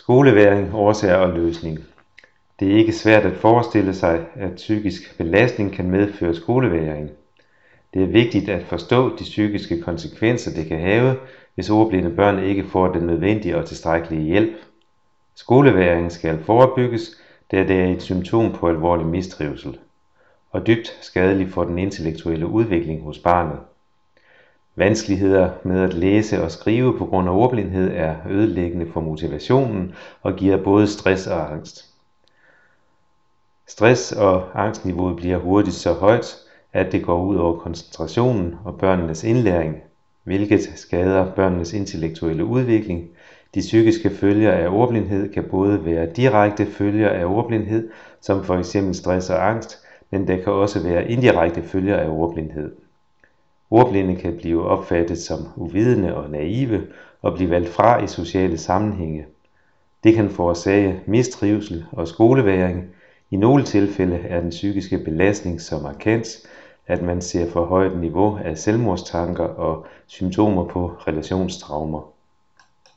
Skolevægring, årsager og løsning. Det er ikke svært at forestille sig, at psykisk belastning kan medføre skolevægring. Det er vigtigt at forstå de psykiske konsekvenser, det kan have, hvis ordblinde børn ikke får den nødvendige og tilstrækkelige hjælp. Skolevægring skal forebygges, da det er et symptom på alvorlig mistrivsel, og dybt skadelig for den intellektuelle udvikling hos barnet. Vanskeligheder med at læse og skrive på grund af ordblindhed er ødelæggende for motivationen og giver både stress og angst. Stress- og angstniveauet bliver hurtigt så højt, at det går ud over koncentrationen og børnenes indlæring, hvilket skader børnenes intellektuelle udvikling. De psykiske følger af ordblindhed kan både være direkte følger af ordblindhed, som f.eks. stress og angst, men der kan også være indirekte følger af ordblindhed. Ordblinde kan blive opfattet som uvidende og naive og blive valgt fra i sociale sammenhænge. Det kan forårsage mistrivsel og skolevægring. I nogle tilfælde er den psykiske belastning så markant, at man ser forhøjet niveau af selvmordstanker og symptomer på relationstraumer.